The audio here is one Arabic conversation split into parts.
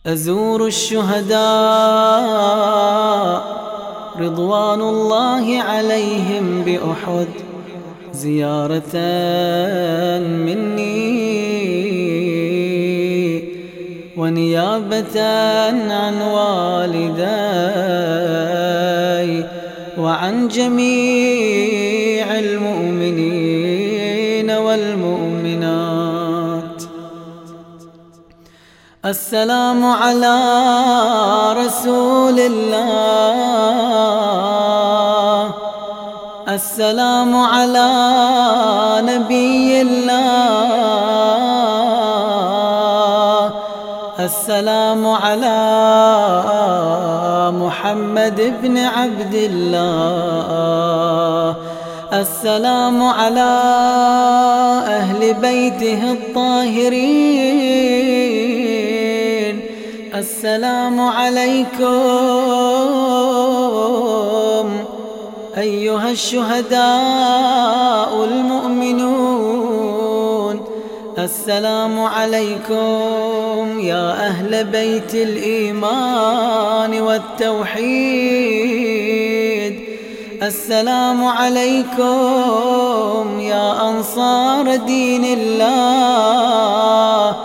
أزور الشهداء رضوان الله عليهم بأحد زيارة مني ونيابة عن والدي وعن جميع المؤمنين والمؤمنات. السلام على رسول الله، السلام على نبي الله، السلام على محمد بن عبد الله، السلام على أهل بيته الطاهرين. السلام عليكم أيها الشهداء المؤمنون، السلام عليكم يا أهل بيت الإيمان والتوحيد، السلام عليكم يا أنصار دين الله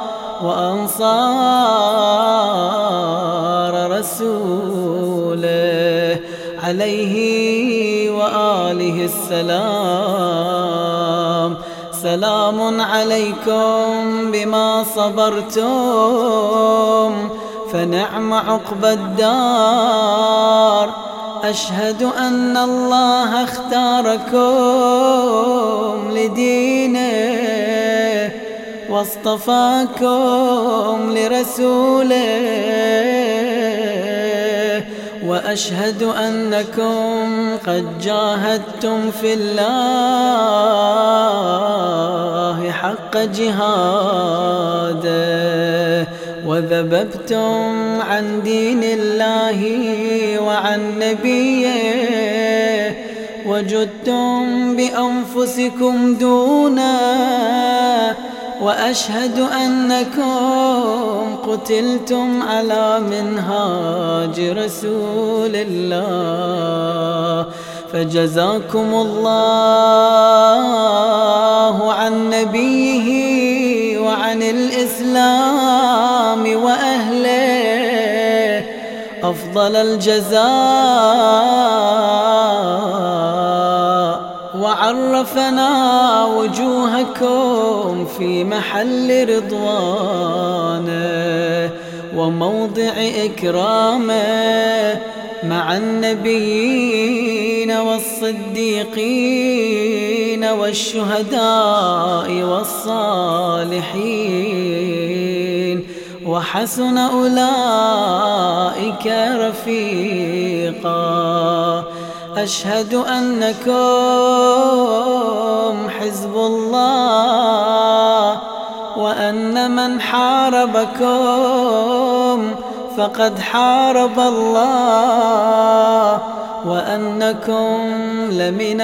وأنصار رسوله عليه وآله السلام. سلام عليكم بما صبرتم فنعم عقبى الدار. أشهد أن الله اختاركم لدينه واصطفاكم لرسوله، وأشهد أنكم قد جاهدتم في الله حق جهاده وذببتم عن دين الله وعن نبيه وجدتم بأنفسكم دونه، وأشهد أنكم قتلتم على منهاج رسول الله. فجزاكم الله عن نبيه وعن الإسلام وأهله أفضل الجزاء، وعرفنا وجوهكم في محل رضوانه وموضع إكرامه مع النبيين والصديقين والشهداء والصالحين، وحسن أولئك رفيقا. أشهد أنكم حزب الله، وأن من حاربكم فقد حارب الله، وأنكم لمن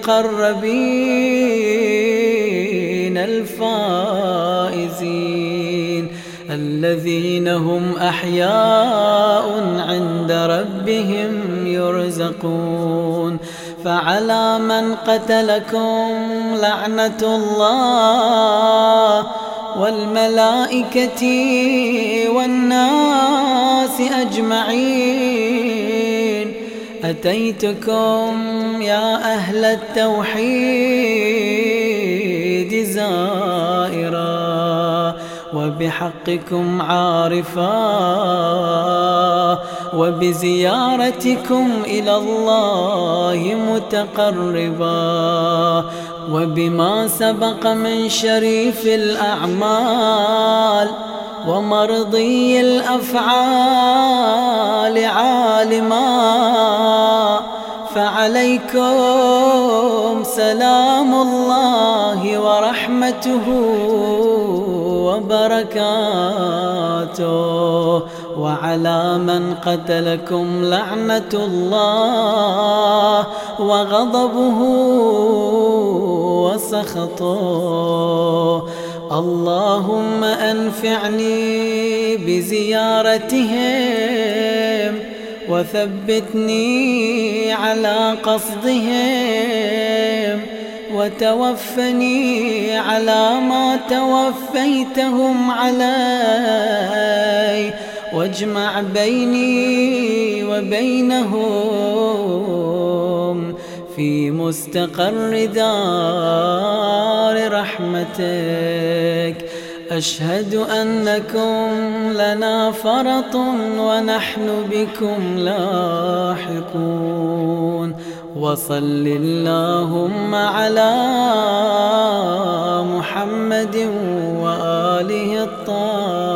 المقربين الفائزين الذين هم أحياء عند ربهم يرزقون. فعلى من قتلكم لعنة الله والملائكة والناس أجمعين. أتيتكم يا أهل التوحيد زائرا وبحقكم عارفا، وبزيارتكم إلى الله متقربا، وبما سبق من شريف الأعمال ومرضي الأفعال عالما. فعليكم سلام الله ورحمته وبركاته، وعلى من قتلكم لعنة الله وغضبه وسخطه. اللهم أنفعني بزيارتهم وثبتني على قصدهم وتوفني على ما توفيتهم علي واجمع بيني وبينهم في مستقر دار رحمتك. أشهد أنكم لنا فرط ونحن بكم لاحقون. وصل اللهم على محمد وآله الطاهرين.